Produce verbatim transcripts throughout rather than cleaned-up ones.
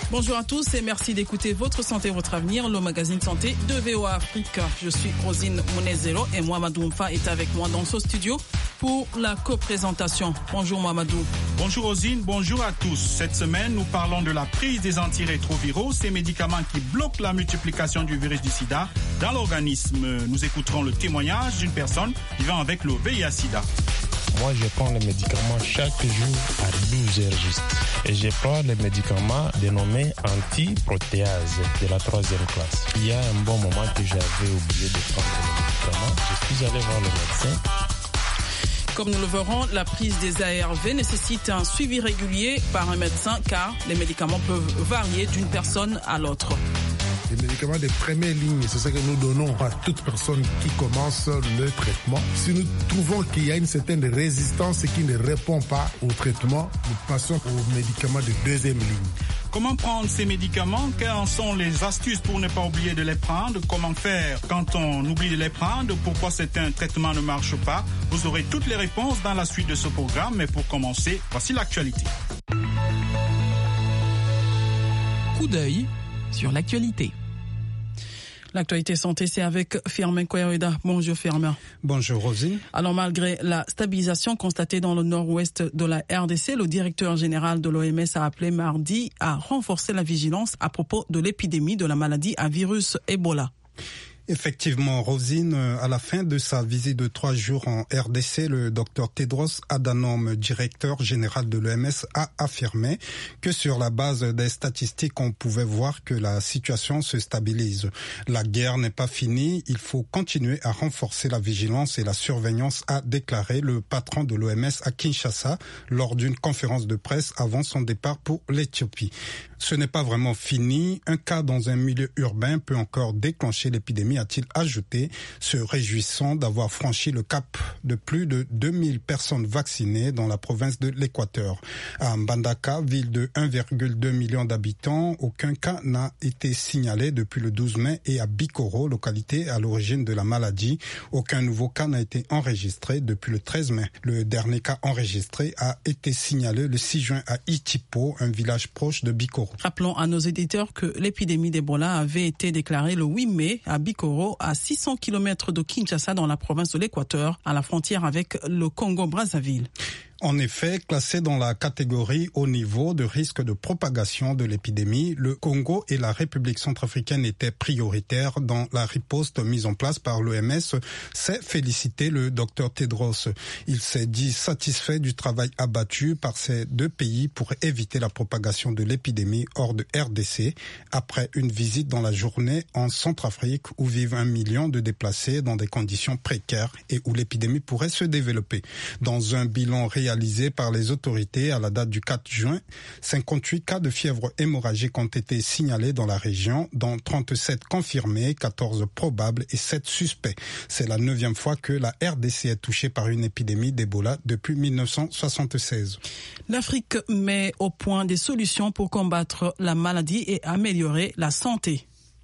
Bonjour à tous et merci d'écouter Votre Santé, Votre Avenir, le magazine santé de V O A Afrique. Je suis Rosine Mounezero et Mohamedou Mfa est avec moi dans ce studio pour la co-présentation. Bonjour Mohamedou. Bonjour Rosine, bonjour à tous. Cette semaine, nous parlons de la prise des antirétroviraux, ces médicaments qui bloquent la multiplication du virus du sida dans l'organisme. Nous écouterons le témoignage d'une personne vivant avec le V I H sida. Moi, je prends les médicaments chaque jour à douze heures juste. Et je prends les médicaments dénommés anti-protéase de la troisième classe. Il y a un bon moment que j'avais oublié de prendre les médicaments. Je suis allé voir le médecin. Comme nous le verrons, la prise des A R V nécessite un suivi régulier par un médecin car les médicaments peuvent varier d'une personne à l'autre. Les médicaments de première ligne, c'est ce que nous donnons à toute personne qui commence le traitement. Si nous trouvons qu'il y a une certaine résistance et qui ne répond pas au traitement, nous passons aux médicaments de deuxième ligne. Comment prendre ces médicaments? Quelles sont les astuces pour ne pas oublier de les prendre? Comment faire quand on oublie de les prendre? Pourquoi certains traitements ne marchent pas? Vous aurez toutes les réponses dans la suite de ce programme. Mais pour commencer, voici l'actualité. Coup d'œil sur l'actualité. L'actualité santé, c'est avec Firmin Kouyaoueda. Bonjour Firmin. Bonjour Rosine. Alors malgré la stabilisation constatée dans le nord-ouest de la R D C, le directeur général de l'O M S a appelé mardi à renforcer la vigilance à propos de l'épidémie de la maladie à virus Ebola. Effectivement, Rosine, à la fin de sa visite de trois jours en R D C, le docteur Tedros Adhanom, directeur général de l'O M S, a affirmé que sur la base des statistiques, on pouvait voir que la situation se stabilise. La guerre n'est pas finie, il faut continuer à renforcer la vigilance et la surveillance, a déclaré le patron de l'O M S à Kinshasa lors d'une conférence de presse avant son départ pour l'Éthiopie. Ce n'est pas vraiment fini. Un cas dans un milieu urbain peut encore déclencher l'épidémie, a-t-il ajouté, se réjouissant d'avoir franchi le cap de plus de deux mille personnes vaccinées dans la province de l'Équateur. À Mbandaka, ville de un virgule deux million d'habitants, aucun cas n'a été signalé depuis le douze mai et à Bikoro, localité à l'origine de la maladie, aucun nouveau cas n'a été enregistré depuis le treize mai. Le dernier cas enregistré a été signalé le six juin à Itipo, un village proche de Bikoro. Rappelons à nos éditeurs que l'épidémie d'Ebola avait été déclarée le huit mai à Bikoro, à six cents kilomètres de Kinshasa dans la province de l'Équateur, à la frontière avec le Congo-Brazzaville. En effet, classé dans la catégorie haut niveau de risque de propagation de l'épidémie, le Congo et la République centrafricaine étaient prioritaires dans la riposte mise en place par l'O M S, s'est félicité le docteur Tedros. Il s'est dit satisfait du travail abattu par ces deux pays pour éviter la propagation de l'épidémie hors de R D C, après une visite dans la journée en Centrafrique où vivent un million de déplacés dans des conditions précaires et où l'épidémie pourrait se développer. Dans un bilan réalisé réalisé par les autorités à la date du quatre juin, cinquante-huit cas de fièvre hémorragique ont été signalés dans la région, dont trente-sept confirmés, quatorze probables et sept suspects. C'est la neuvième fois que la R D C est touchée par une épidémie d'Ebola depuis mille neuf cent soixante-seize. L'Afrique met au point des solutions pour combattre la maladie et améliorer la santé.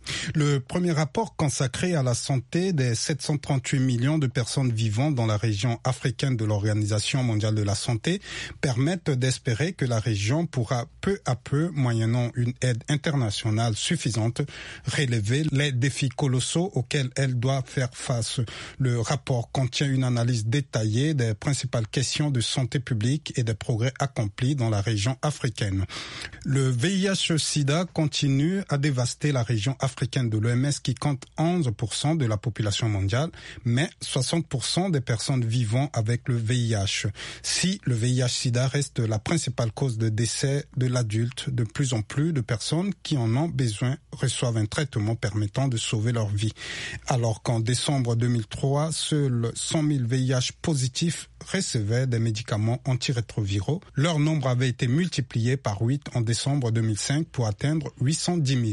Le premier rapport consacré à la santé des sept cent trente-huit millions de personnes vivant dans la région africaine de l'Organisation mondiale de la santé permet d'espérer que la région pourra peu à peu, moyennant une aide internationale suffisante, relever les défis colossaux auxquels elle doit faire face. Le rapport contient une analyse détaillée des principales questions de santé publique et des progrès accomplis dans la région africaine. Le V I H-Sida continue à dévaster la région africaine africaine de l'O M S qui compte onze pour cent de la population mondiale, mais soixante pour cent des personnes vivant avec le V I H. Si le V I H-Sida reste la principale cause de décès de l'adulte, de plus en plus de personnes qui en ont besoin reçoivent un traitement permettant de sauver leur vie. Alors qu'en décembre deux mille trois, seuls cent mille V I H positifs recevaient des médicaments antirétroviraux, leur nombre avait été multiplié par huit en décembre deux mille cinq pour atteindre huit cent dix mille.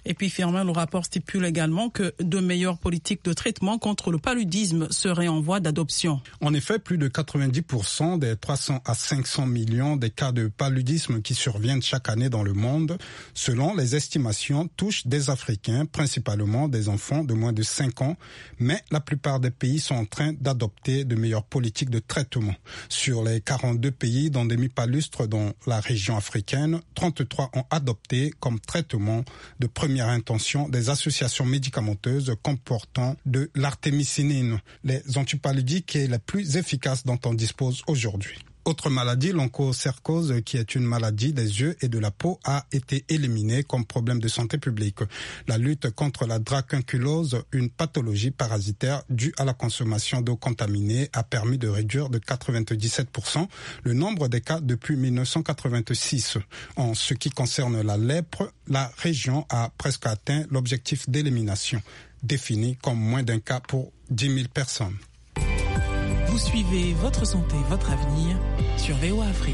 Et puis, Firmin, le rapport stipule également que de meilleures politiques de traitement contre le paludisme seraient en voie d'adoption. En effet, plus de quatre-vingt-dix pour cent des trois cents à cinq cents millions des cas de paludisme qui surviennent chaque année dans le monde, selon les estimations, touchent des Africains, principalement des enfants de moins de cinq ans, mais la plupart des pays sont en train d'adopter de meilleures politiques de traitement. Sur les quarante-deux pays d'endémie palustre dans la région africaine, trente-trois ont adopté comme traitement de première intention des associations médicamenteuses comportant de l'artémisinine, les antipaludiques les plus efficaces dont on dispose aujourd'hui. Autre maladie, l'onchocercose, qui est une maladie des yeux et de la peau, a été éliminée comme problème de santé publique. La lutte contre la dracunculose, une pathologie parasitaire due à la consommation d'eau contaminée, a permis de réduire de quatre-vingt-dix-sept pour cent le nombre des cas depuis mille neuf cent quatre-vingt-six. En ce qui concerne la lèpre, la région a presque atteint l'objectif d'élimination, défini comme moins d'un cas pour dix mille personnes. Vous suivez Votre Santé, Votre Avenir sur V O A Afrique.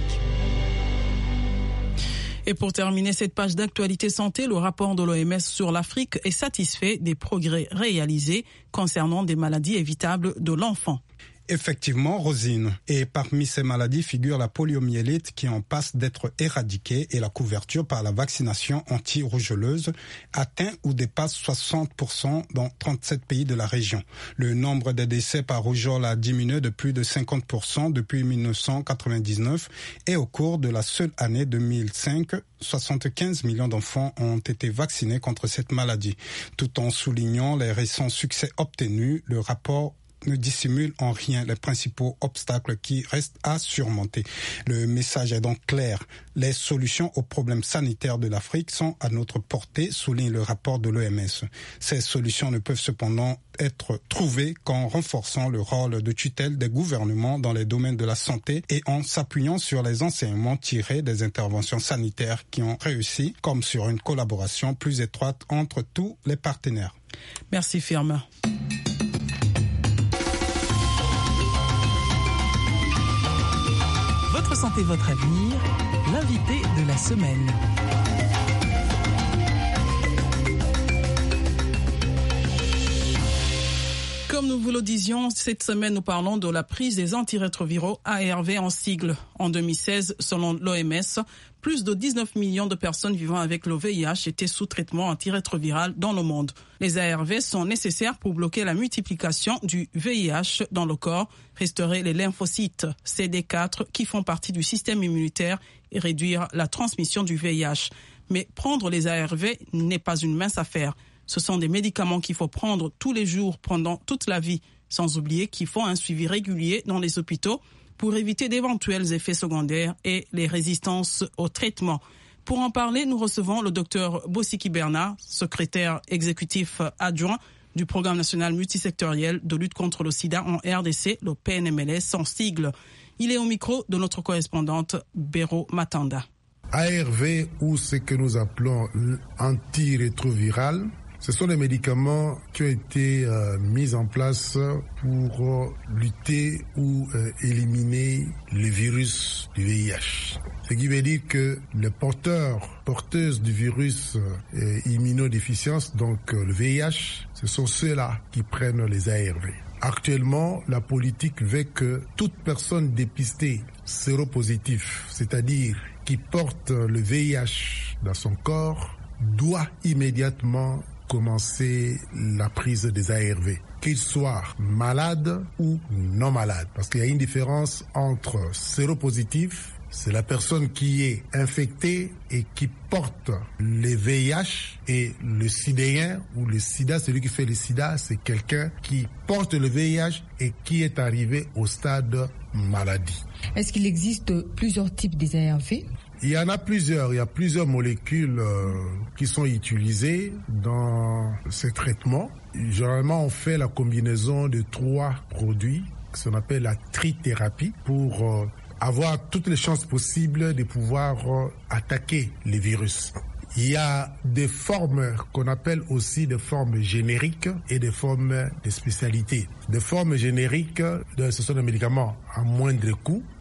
Et pour terminer cette page d'actualité santé, le rapport de l'O M S sur l'Afrique est satisfait des progrès réalisés concernant des maladies évitables de l'enfant. Effectivement, Rosine. Et parmi ces maladies figure la poliomyélite qui en passe d'être éradiquée et la couverture par la vaccination anti-rougeoleuse atteint ou dépasse soixante pour cent dans trente-sept pays de la région. Le nombre de décès par rougeole a diminué de plus de cinquante pour cent depuis mille neuf cent quatre-vingt-dix-neuf et au cours de la seule année deux mille cinq, soixante-quinze millions d'enfants ont été vaccinés contre cette maladie. Tout en soulignant les récents succès obtenus, le rapport ne dissimule en rien les principaux obstacles qui restent à surmonter. Le message est donc clair. Les solutions aux problèmes sanitaires de l'Afrique sont à notre portée, souligne le rapport de l'O M S. Ces solutions ne peuvent cependant être trouvées qu'en renforçant le rôle de tutelle des gouvernements dans les domaines de la santé et en s'appuyant sur les enseignements tirés des interventions sanitaires qui ont réussi, comme sur une collaboration plus étroite entre tous les partenaires. Merci Firmin. Votre santé, votre avenir, l'invité de la semaine. Comme nous vous le disions, cette semaine, nous parlons de la prise des antirétroviraux A R V en sigle. En deux mille seize, selon l'O M S, plus de dix-neuf millions de personnes vivant avec le V I H étaient sous traitement antirétroviral dans le monde. Les A R V sont nécessaires pour bloquer la multiplication du V I H dans le corps, restaurer les lymphocytes C D quatre qui font partie du système immunitaire et réduire la transmission du V I H. Mais prendre les A R V n'est pas une mince affaire. Ce sont des médicaments qu'il faut prendre tous les jours pendant toute la vie, sans oublier qu'il faut un suivi régulier dans les hôpitaux pour éviter d'éventuels effets secondaires et les résistances au traitement. Pour en parler, nous recevons le docteur Bossiki Bernard, secrétaire exécutif adjoint du Programme national multisectoriel de lutte contre le sida en R D C, le P N M L S en sigle. Il est au micro de notre correspondante Béro Matanda. A R V, ou ce que nous appelons antirétroviral, ce sont des médicaments qui ont été euh, mis en place pour euh, lutter ou euh, éliminer le virus du V I H. Ce qui veut dire que les porteurs, porteuses du virus euh, immunodéficience, donc euh, le V I H, ce sont ceux-là qui prennent les A R V. Actuellement, la politique veut que toute personne dépistée séropositive, c'est-à-dire qui porte le V I H dans son corps, doit immédiatement commencer la prise des A R V, qu'il soit malade ou non malade. Parce qu'il y a une différence entre séropositif, c'est la personne qui est infectée et qui porte le V I H, et le sidéen ou le sida, celui qui fait le sida, c'est quelqu'un qui porte le V I H et qui est arrivé au stade maladie. Est-ce qu'il existe plusieurs types des A R V ? Il y en a plusieurs. Il y a plusieurs molécules euh, qui sont utilisées dans ces traitements. Généralement, on fait la combinaison de trois produits, ce qu'on appelle la trithérapie, pour euh, avoir toutes les chances possibles de pouvoir euh, attaquer les virus. Il y a des formes qu'on appelle aussi des formes génériques et des formes de spécialité. Des formes génériques, ce sont des médicaments à moindre coût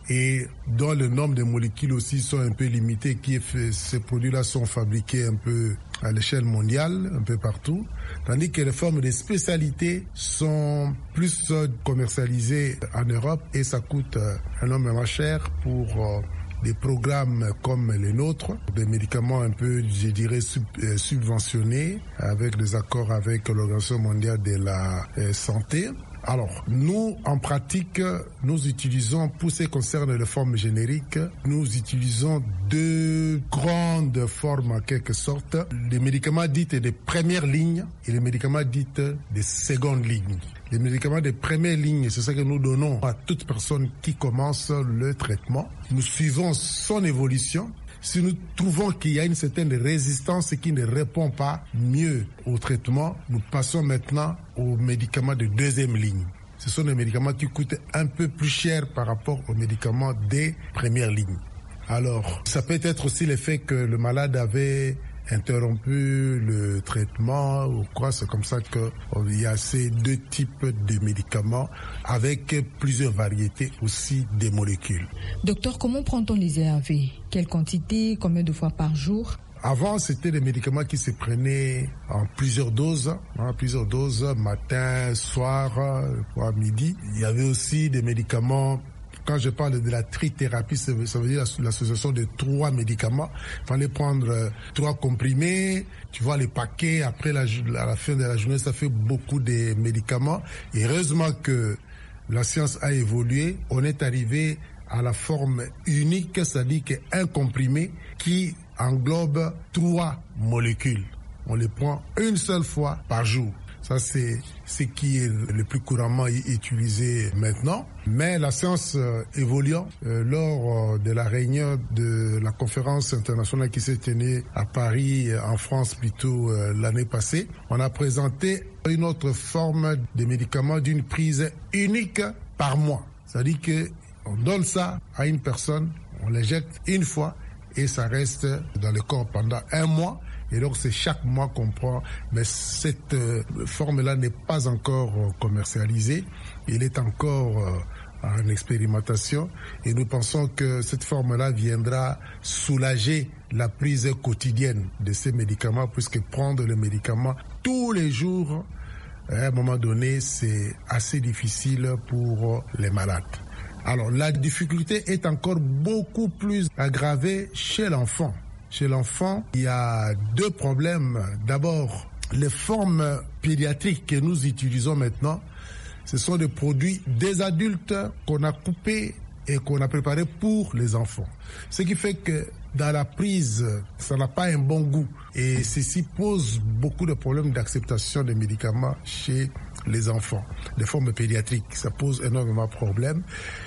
et dont le nombre de molécules aussi sont un peu limités, qui est fait, ces produits-là sont fabriqués un peu à l'échelle mondiale, un peu partout, tandis que les formes de spécialité sont plus commercialisées en Europe et ça coûte énormément cher pour des programmes comme les nôtres, des médicaments un peu, je dirais, sub, euh, subventionnés, avec des accords avec l'Organisation mondiale de la euh, santé. Alors, nous, en pratique, nous utilisons, pour ce qui concerne les formes génériques, nous utilisons deux grandes formes en quelque sorte, les médicaments dits de première ligne et les médicaments dits de seconde ligne. Les médicaments de première ligne, c'est ce que nous donnons à toute personne qui commence le traitement. Nous suivons son évolution. Si nous trouvons qu'il y a une certaine résistance qui ne répond pas mieux au traitement, nous passons maintenant aux médicaments de deuxième ligne. Ce sont des médicaments qui coûtent un peu plus cher par rapport aux médicaments des premières lignes. Alors, ça peut être aussi le fait que le malade avait interrompu le traitement ou quoi, c'est comme ça qu'il y a ces deux types de médicaments avec plusieurs variétés aussi des molécules. Docteur, comment prend-on les A R V? Quelle quantité? Combien de fois par jour? Avant, c'était des médicaments qui se prenaient en plusieurs doses, hein, plusieurs doses, matin, soir, à midi. Il y avait aussi des médicaments. Quand je parle de la trithérapie, ça veut, ça veut dire l'association de trois médicaments. Il fallait prendre euh, trois comprimés, tu vois les paquets, après la, à la fin de la journée, ça fait beaucoup de médicaments. Et heureusement que la science a évolué, on est arrivé à la forme unique, c'est-à-dire qu'un comprimé qui englobe trois molécules. On les prend une seule fois par jour. Ça, c'est ce qui est le plus couramment utilisé maintenant. Mais la science euh, évoluant, euh, lors euh, de la réunion de la conférence internationale qui s'est tenue à Paris, en France plutôt euh, l'année passée, on a présenté une autre forme de médicament d'une prise unique par mois. C'est-à-dire qu'on donne ça à une personne, on l'injecte une fois et ça reste dans le corps pendant un mois. Et donc c'est chaque mois qu'on prend, mais cette euh, forme-là n'est pas encore euh, commercialisée, il est encore euh, en expérimentation et nous pensons que cette forme-là viendra soulager la prise quotidienne de ces médicaments, puisque prendre les médicaments tous les jours, à un moment donné, c'est assez difficile pour les malades. Alors la difficulté est encore beaucoup plus aggravée chez l'enfant. Chez l'enfant, il y a deux problèmes. D'abord, les formes pédiatriques que nous utilisons maintenant, ce sont des produits des adultes qu'on a coupés et qu'on a préparés pour les enfants. Ce qui fait que dans la prise, ça n'a pas un bon goût. Et ceci pose beaucoup de problèmes d'acceptation des médicaments chez les enfants. Les formes pédiatriques, ça pose énormément de problèmes.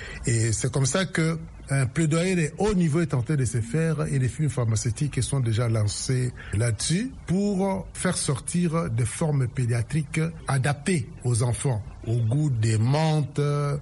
Et c'est comme ça que un plaidoyer de haut niveau est en train de se faire et les firmes pharmaceutiques sont déjà lancées là-dessus pour faire sortir des formes pédiatriques adaptées aux enfants, au goût des menthes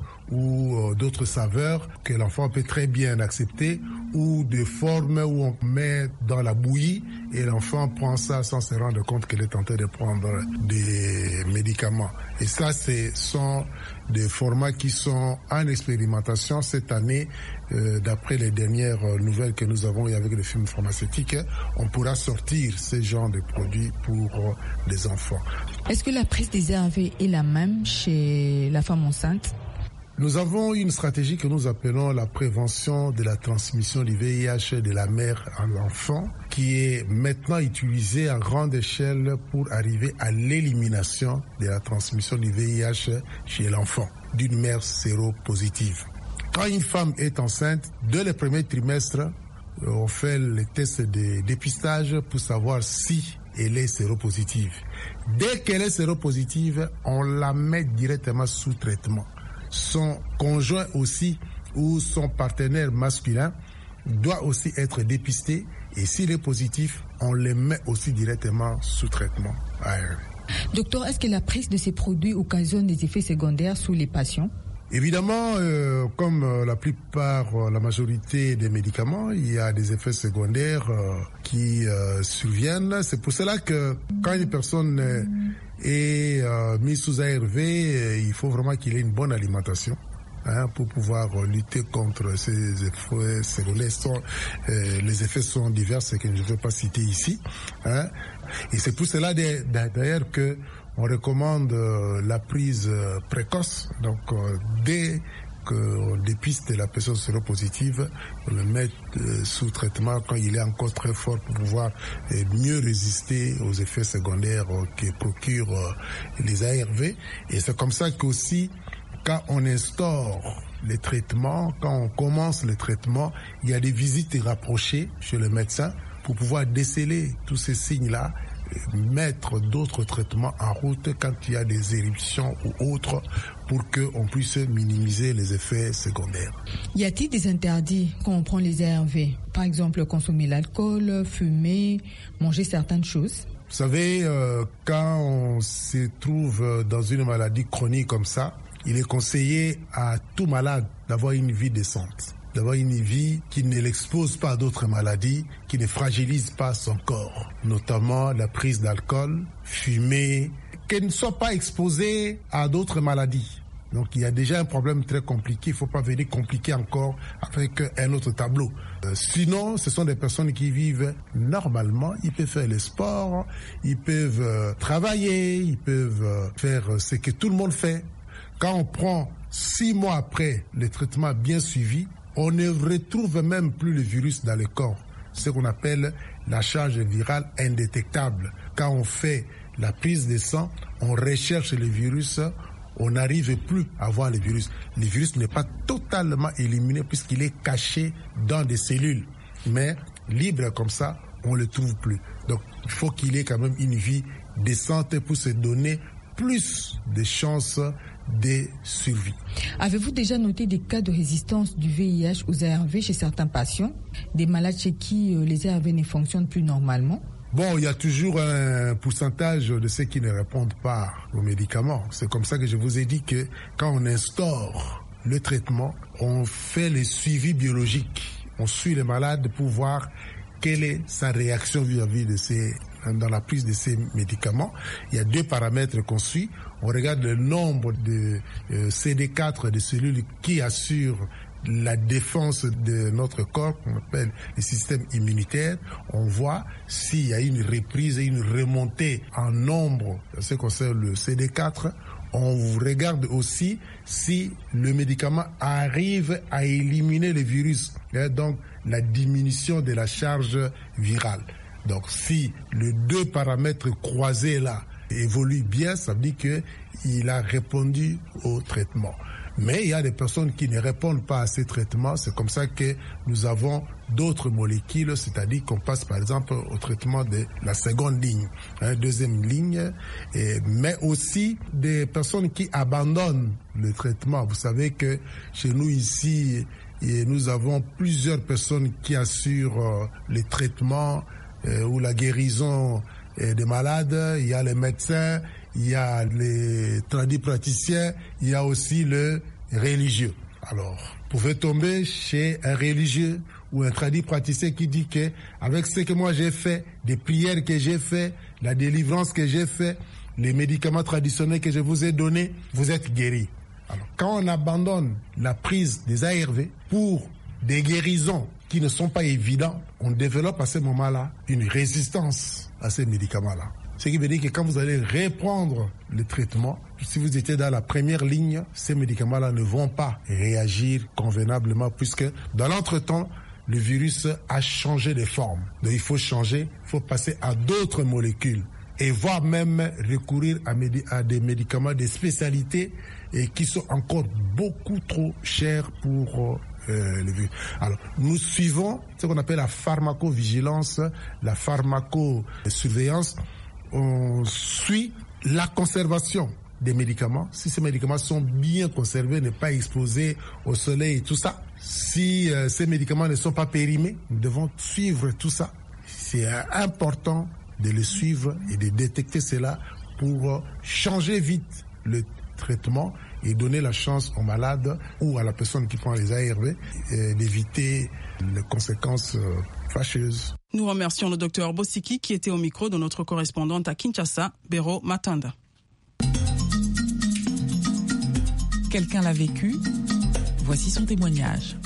ou d'autres saveurs que l'enfant peut très bien accepter, ou des formes où on met dans la bouillie et l'enfant prend ça sans se rendre compte qu'il est en train de prendre des médicaments. Et ça, ce sont des formats qui sont en expérimentation cette année. Euh, d'après les dernières nouvelles que nous avons avec les firmes pharmaceutiques, on pourra sortir ce genre de produits pour les enfants. Est-ce que la prise des A R V est la même chez la femme enceinte? Nous avons une stratégie que nous appelons la prévention de la transmission du V I H de la mère à l'enfant, qui est maintenant utilisée à grande échelle pour arriver à l'élimination de la transmission du V I H chez l'enfant d'une mère séropositive. Quand une femme est enceinte, dès le premier trimestre, on fait le test de dépistage pour savoir si elle est séropositive. Dès qu'elle est séropositive, on la met directement sous traitement. Son conjoint aussi ou son partenaire masculin doit aussi être dépisté et s'il est positif, on le met aussi directement sous traitement A R V. Docteur, est-ce que la prise de ces produits occasionne des effets secondaires sur les patients? Évidemment, euh, comme euh, la plupart, euh, la majorité des médicaments, il y a des effets secondaires euh, qui euh, surviennent. C'est pour cela que quand une personne euh, est euh, mise sous A R V, euh, il faut vraiment qu'il ait une bonne alimentation. hein, pour pouvoir lutter contre ces effets secondaires. Sont, euh, les effets sont divers, c'est que je ne veux pas citer ici. Hein. Et c'est pour cela d'ailleurs que on recommande euh, la prise euh, précoce. Donc euh, dès qu'on dépiste la personne séropositive, on le met euh, sous traitement quand il est encore très fort pour pouvoir euh, mieux résister aux effets secondaires euh, que procurent euh, les A R V. Et c'est comme ça qu'aussi, quand on instaure les traitements, quand on commence les traitements, il y a des visites rapprochées chez le médecin pour pouvoir déceler tous ces signes-là, mettre d'autres traitements en route quand il y a des éruptions ou autres pour qu'on puisse minimiser les effets secondaires. Y a-t-il des interdits quand on prend les A R V? Par exemple, consommer l'alcool, fumer, manger certaines choses? Vous savez, euh, quand on se trouve dans une maladie chronique comme ça, il est conseillé à tout malade d'avoir une vie décente, d'avoir une vie qui ne l'expose pas à d'autres maladies, qui ne fragilise pas son corps, notamment la prise d'alcool, fumer, qu'elle ne soit pas exposée à d'autres maladies. Donc il y a déjà un problème très compliqué, il ne faut pas venir compliquer encore avec un autre tableau. Euh, sinon, ce sont des personnes qui vivent normalement, ils peuvent faire le sport, ils peuvent euh, travailler, ils peuvent euh, faire ce que tout le monde fait. Quand on prend six mois après le traitement bien suivi, on ne retrouve même plus le virus dans le corps, ce qu'on appelle la charge virale indétectable. Quand on fait la prise de sang, on recherche le virus, on n'arrive plus à voir le virus. Le virus n'est pas totalement éliminé puisqu'il est caché dans des cellules. Mais libre comme ça, on ne le trouve plus. Donc il faut qu'il ait quand même une vie décente pour se donner plus de chances de survie. Avez-vous déjà noté des cas de résistance du V I H aux A R V chez certains patients, des malades chez qui les A R V ne fonctionnent plus normalement? Bon, il y a toujours un pourcentage de ceux qui ne répondent pas aux médicaments. C'est comme ça que je vous ai dit que quand on instaure le traitement, on fait le suivi biologique. On suit les malades pour voir quelle est sa réaction vis-à-vis de ces, dans la prise de ces médicaments. Il y a deux paramètres qu'on suit. On regarde le nombre de euh, C D quatre, de cellules qui assurent la défense de notre corps, qu'on appelle le système immunitaire. On voit s'il y a une reprise et une remontée en nombre, ce qu'on concerne le C D quatre. On regarde aussi si le médicament arrive à éliminer le virus, hein, donc la diminution de la charge virale. Donc si les deux paramètres croisés là évoluent bien, ça veut dire qu'il a répondu au traitement. Mais il y a des personnes qui ne répondent pas à ces traitements. C'est comme ça que nous avons d'autres molécules, c'est-à-dire qu'on passe par exemple au traitement de la seconde ligne, hein, deuxième ligne, et, mais aussi des personnes qui abandonnent le traitement. Vous savez que chez nous ici, et nous avons plusieurs personnes qui assurent euh, les traitements euh, ou la guérison euh, des malades. Il y a les médecins, il y a les tradipraticiens, il y a aussi le religieux. Alors, vous pouvez tomber chez un religieux ou un tradipraticien qui dit que avec ce que moi j'ai fait, des prières que j'ai fait, la délivrance que j'ai fait, les médicaments traditionnels que je vous ai donnés, vous êtes guéris. Alors, quand on abandonne la prise des A R V pour des guérisons qui ne sont pas évidentes, on développe à ce moment-là une résistance à ces médicaments-là. Ce qui veut dire que quand vous allez reprendre le traitement, si vous étiez dans la première ligne, ces médicaments-là ne vont pas réagir convenablement puisque dans l'entretemps, le virus a changé de forme. Donc il faut changer, il faut passer à d'autres molécules et voire même recourir à, médi- à des médicaments de spécialité et qui sont encore beaucoup trop chers pour euh, le virus. Alors, nous suivons ce qu'on appelle la pharmacovigilance, la pharmacosurveillance. On suit la conservation des médicaments. Si ces médicaments sont bien conservés, ne pas exposés au soleil et tout ça. Si euh, ces médicaments ne sont pas périmés, nous devons suivre tout ça. C'est euh, important de les suivre et de détecter cela pour euh, changer vite le traitement et donner la chance aux malades ou à la personne qui prend les A R V euh, d'éviter les conséquences euh, fâcheuses. Nous remercions le docteur Bossiki qui était au micro de notre correspondante à Kinshasa, Béro Matanda. Quelqu'un l'a vécu, Voici son témoignage.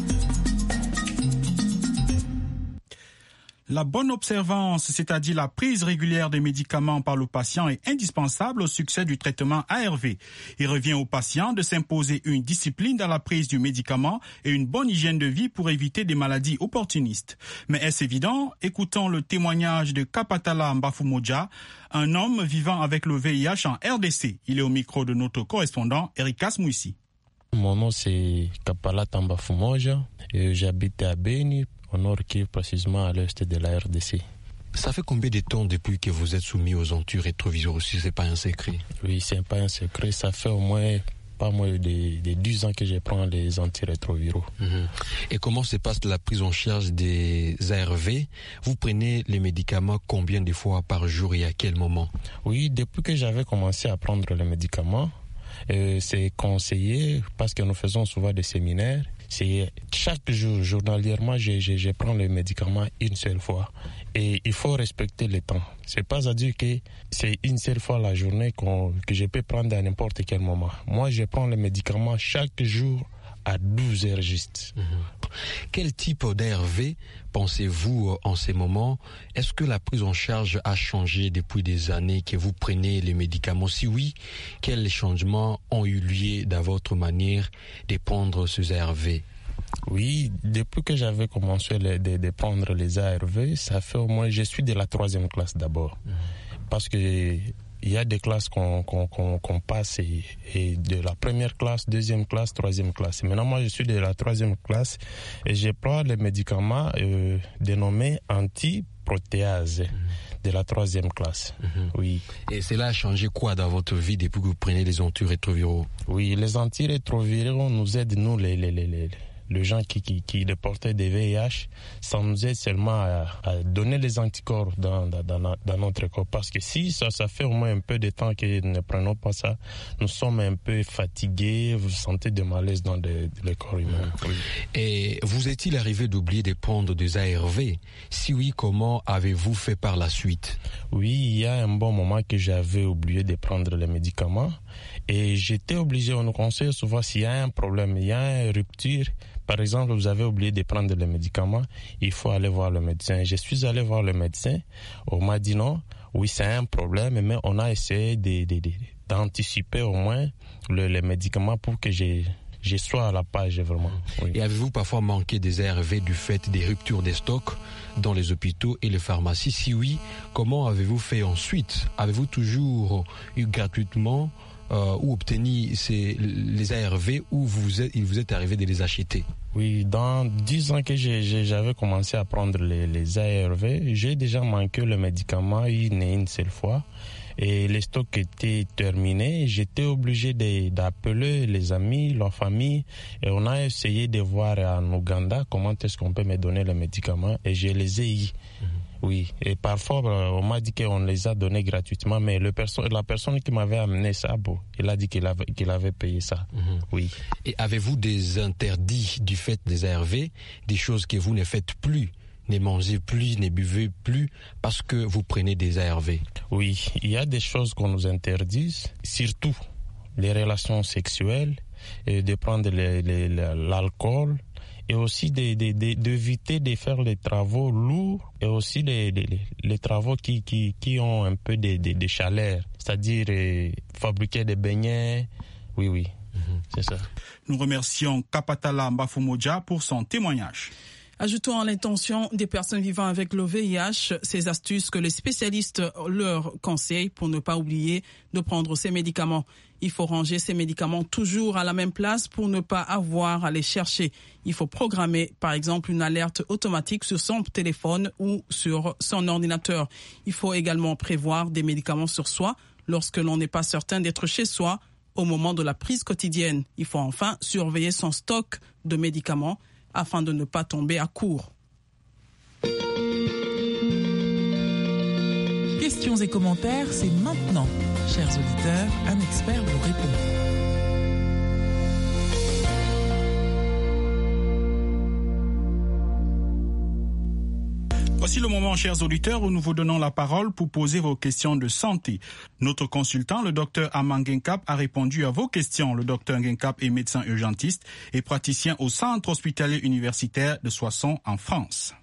La bonne observance, c'est-à-dire la prise régulière des médicaments par le patient, est indispensable au succès du traitement A R V. Il revient au patient de s'imposer une discipline dans la prise du médicament et une bonne hygiène de vie pour éviter des maladies opportunistes. Mais est-ce évident? Écoutons le témoignage de Kapatala Mbafumoja, un homme vivant avec le V I H en R D C. Il est au micro de notre correspondant Erikas Mouissi. Mon nom c'est Kapala Mbafumoja et j'habite à Beni, au nord Kivu, précisément à l'est de la R D C. Ça fait combien de temps depuis que vous êtes soumis aux antirétroviraux, si ce n'est pas un secret? Oui, ce n'est pas un secret. Ça fait au moins pas moins de, de dix ans que je prends les antirétroviraux. Mmh. Et comment se passe la prise en charge des A R V? Vous prenez les médicaments combien de fois par jour et à quel moment? Oui, depuis que j'avais commencé à prendre les médicaments, euh, c'est conseillé parce que nous faisons souvent des séminaires. C'est chaque jour, journalièrement, je, je, je prends les médicaments une seule fois. Et il faut respecter le temps. C'est pas à dire que c'est une seule fois la journée qu'on, que je peux prendre à n'importe quel moment. Moi, je prends les médicaments chaque jour à douze heures juste. Mmh. Quel type d'A R V pensez-vous en ces moments? Est-ce que la prise en charge a changé depuis des années que vous prenez les médicaments? Si oui, quels changements ont eu lieu dans votre manière de prendre ces A R V? Oui, depuis que j'avais commencé de, de, de prendre les A R V, ça fait au moins, je suis de la troisième classe d'abord. Mmh. Parce que il y a des classes qu'on, qu'on, qu'on, qu'on passe et, et de la première classe, deuxième classe, troisième classe. Maintenant, moi, je suis de la troisième classe et je prends les médicaments euh, dénommés antiprotéases mmh. de la troisième classe. Mmh. Oui. Et cela a changé quoi dans votre vie depuis que vous prenez les antirétroviraux? Oui, les antirétroviraux nous aident, nous, les, les, les, les les gens qui, qui, qui portaient des V I H, ça nous aide seulement à, à donner les anticorps dans, dans, dans, dans notre corps. Parce que si ça, ça fait au moins un peu de temps que nous ne prenons pas ça, nous sommes un peu fatigués, vous sentez des malaises dans de, de le corps humain. Mmh. Oui. Et vous est-il arrivé d'oublier de prendre des A R V? Si oui, comment avez-vous fait par la suite? Oui, il y a un bon moment que j'avais oublié de prendre les médicaments et j'étais obligé, on nous conseille souvent s'il y a un problème, il y a une rupture. Par exemple, vous avez oublié de prendre les médicaments, il faut aller voir le médecin. Je suis allé voir le médecin, on m'a dit non, oui c'est un problème, mais on a essayé de, de, de, d'anticiper au moins le, les médicaments pour que je, je sois à la page vraiment. Oui. Et avez-vous parfois manqué des A R V du fait des ruptures des stocks dans les hôpitaux et les pharmacies? Si oui, comment avez-vous fait ensuite? Avez-vous toujours eu gratuitement Euh, ou obtenu ces, les A R V ou vous êtes, il vous est arrivé de les acheter? Oui, dans dix ans que j'ai, j'ai, j'avais commencé à prendre les, les A R V, j'ai déjà manqué le médicament une et une seule fois. Et les stocks étaient terminés. J'étais obligé de, d'appeler les amis, leur famille. Et on a essayé de voir en Ouganda comment est-ce qu'on peut me donner les médicaments. Et je les ai eus. Mm-hmm. Oui, et parfois on m'a dit qu'on les a donnés gratuitement, mais le perso- la personne qui m'avait amené ça, bon, il a dit qu'il avait, qu'il avait payé ça. Mm-hmm. Oui. Et avez-vous des interdits du fait des A R V, des choses que vous ne faites plus, ne mangez plus, ne buvez plus parce que vous prenez des A R V? Oui, il y a des choses qu'on nous interdit, surtout les relations sexuelles, et de prendre les, les, l'alcool. Et aussi de, de, de, d'éviter de faire les travaux lourds et aussi les, les, les travaux qui, qui, qui ont un peu de, de, de chaleur, c'est-à-dire euh, fabriquer des beignets. Oui, oui, mm-hmm. C'est ça. Nous remercions Kapatala Mbafumoja pour son témoignage. Ajoutons à l'intention des personnes vivant avec le V I H ces astuces que les spécialistes leur conseillent pour ne pas oublier de prendre ces médicaments. Il faut ranger ces médicaments toujours à la même place pour ne pas avoir à les chercher. Il faut programmer, par exemple, une alerte automatique sur son téléphone ou sur son ordinateur. Il faut également prévoir des médicaments sur soi lorsque l'on n'est pas certain d'être chez soi au moment de la prise quotidienne. Il faut enfin surveiller son stock de médicaments afin de ne pas tomber à court. Questions et commentaires, c'est maintenant. Chers auditeurs, un expert vous répond. Voici le moment, chers auditeurs, où nous vous donnons la parole pour poser vos questions de santé. Notre consultant, le docteur Aman Genkap, a répondu à vos questions. Le docteur Genkap est médecin urgentiste et praticien au centre hospitalier universitaire de Soissons en France.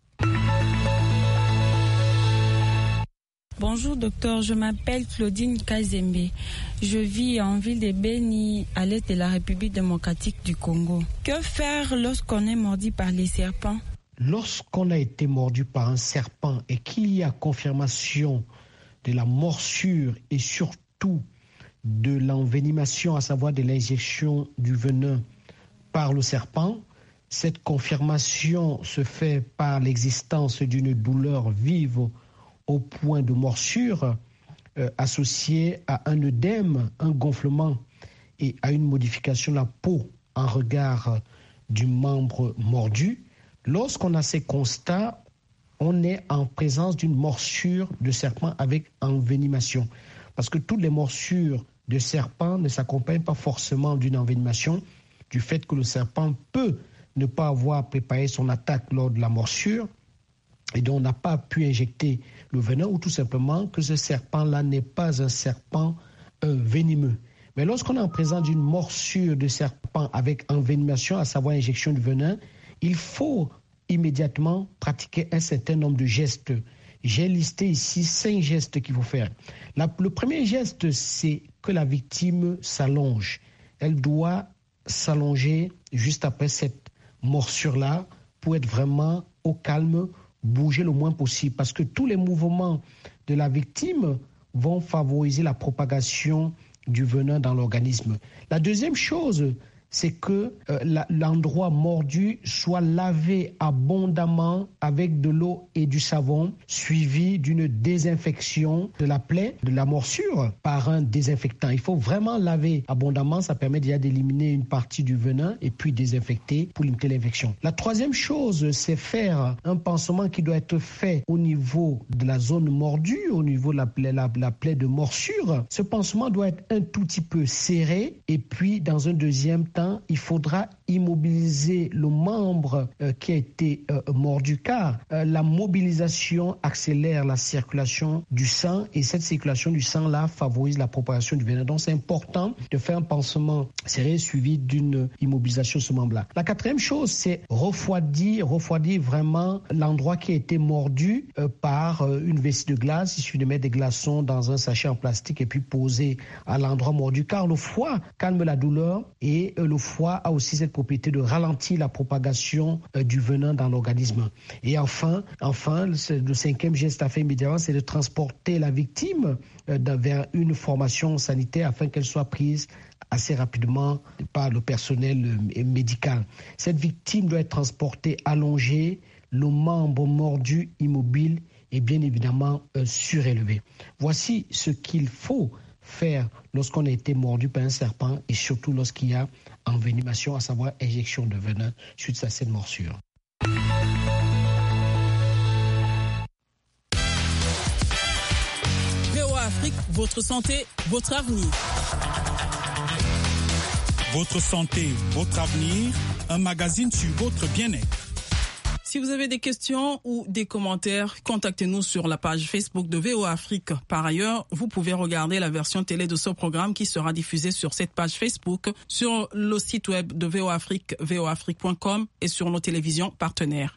Bonjour docteur, je m'appelle Claudine Kazembe. Je vis en ville de Beni, à l'est de la République démocratique du Congo. Que faire lorsqu'on est mordu par les serpents? Lorsqu'on a été mordu par un serpent et qu'il y a confirmation de la morsure et surtout de l'envenimation, à savoir de l'injection du venin par le serpent, cette confirmation se fait par l'existence d'une douleur vive au point de morsure euh, associée à un œdème, un gonflement et à une modification de la peau en regard du membre mordu. Lorsqu'on a ces constats, on est en présence d'une morsure de serpent avec envenimation. Parce que toutes les morsures de serpent ne s'accompagnent pas forcément d'une envenimation, du fait que le serpent peut ne pas avoir préparé son attaque lors de la morsure, et donc on n'a pas pu injecter le venin, ou tout simplement que ce serpent-là n'est pas un serpent euh, venimeux. Mais lorsqu'on est en présence d'une morsure de serpent avec envenimation, à savoir injection de venin, il faut immédiatement pratiquer un certain nombre de gestes. J'ai listé ici cinq gestes qu'il faut faire. La, le premier geste, c'est que la victime s'allonge. Elle doit s'allonger juste après cette morsure-là pour être vraiment au calme, bouger le moins possible. Parce que tous les mouvements de la victime vont favoriser la propagation du venin dans l'organisme. La deuxième chose, c'est que euh, la, l'endroit mordu soit lavé abondamment avec de l'eau et du savon, suivi d'une désinfection de la plaie, de la morsure, par un désinfectant. Il faut vraiment laver abondamment, ça permet déjà d'éliminer une partie du venin et puis désinfecter pour limiter l'infection. La troisième chose, c'est faire un pansement qui doit être fait au niveau de la zone mordue, au niveau de la plaie, la, la plaie de morsure. Ce pansement doit être un tout petit peu serré et puis dans un deuxième temps, il faudra immobiliser le membre euh, qui a été euh, mordu, car euh, la mobilisation accélère la circulation du sang et cette circulation du sang-là favorise la propagation du venin. Donc c'est important de faire un pansement serré suivi d'une immobilisation de ce membre-là. La quatrième chose, c'est refroidir, refroidir vraiment l'endroit qui a été mordu euh, par euh, une vessie de glace. Il suffit de mettre des glaçons dans un sachet en plastique et puis poser à l'endroit mordu, car le froid calme la douleur et euh, le froid a aussi cette propriété de ralentir la propagation euh, du venin dans l'organisme. Et enfin, enfin, le cinquième geste à faire immédiatement, c'est de transporter la victime euh, vers une formation sanitaire afin qu'elle soit prise assez rapidement par le personnel euh, médical. Cette victime doit être transportée allongée, le membre mordu immobile et bien évidemment euh, surélevé. Voici ce qu'il faut faire lorsqu'on a été mordu par un serpent et surtout lorsqu'il y a envenimation, à savoir injection de venin suite à cette morsure. V O A Afrique, votre santé, votre avenir. Votre santé, votre avenir, un magazine sur votre bien-être. Si vous avez des questions ou des commentaires, contactez-nous sur la page Facebook de V O A Afrique. Par ailleurs, vous pouvez regarder la version télé de ce programme qui sera diffusée sur cette page Facebook, sur le site web de V O A Afrique, v o afrique point com et sur nos télévisions partenaires.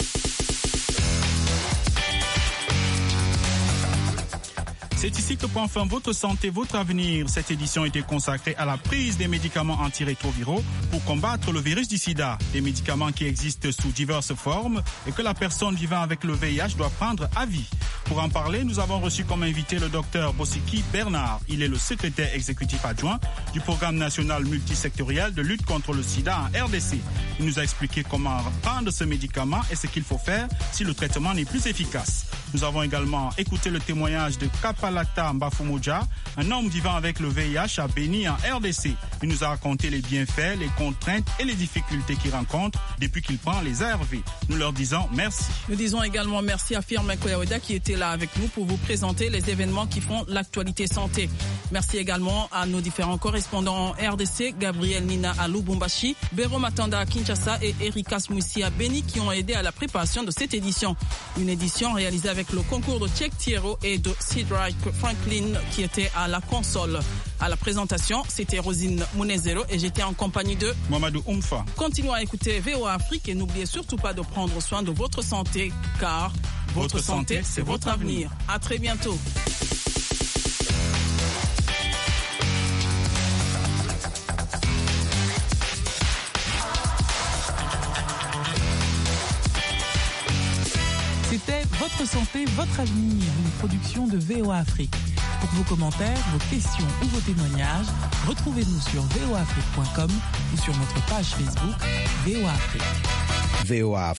C'est ici que prend fin votre santé, votre avenir. Cette édition était consacrée à la prise des médicaments antirétroviraux pour combattre le virus du sida. Des médicaments qui existent sous diverses formes et que la personne vivant avec le V I H doit prendre à vie. Pour en parler, nous avons reçu comme invité le docteur Bossiki Bernard. Il est le secrétaire exécutif adjoint du programme national multisectoriel de lutte contre le sida en R D C. Il nous a expliqué comment prendre ce médicament et ce qu'il faut faire si le traitement n'est plus efficace. Nous avons également écouté le témoignage de Kapalata Mbafumoja, un homme vivant avec le V I H à Béni en R D C. Il nous a raconté les bienfaits, les contraintes et les difficultés qu'il rencontre depuis qu'il prend les A R V. Nous leur disons merci. Nous disons également merci à Firmin Koyaoda qui était là avec nous pour vous présenter les événements qui font l'actualité santé. Merci également à nos différents correspondants en R D C, Gabriel Nina à Lubumbashi, Béro Matanda à Kinshasa et Erika Smoussi à Béni qui ont aidé à la préparation de cette édition. Une édition réalisée avec le concours de Tchèque Thiero et de Cedric Franklin qui était à la console. À la présentation, c'était Rosine Munezero et j'étais en compagnie de Mamadou Oumfa. Continuez à écouter V O A Afrique et n'oubliez surtout pas de prendre soin de votre santé car votre, votre santé, santé c'est votre avenir. avenir. À très bientôt. C'était Votre santé, votre avenir, une production de V O A Afrique. Pour vos commentaires, vos questions ou vos témoignages, retrouvez-nous sur v o afrique point com ou sur notre page Facebook V O A Afrique. V O A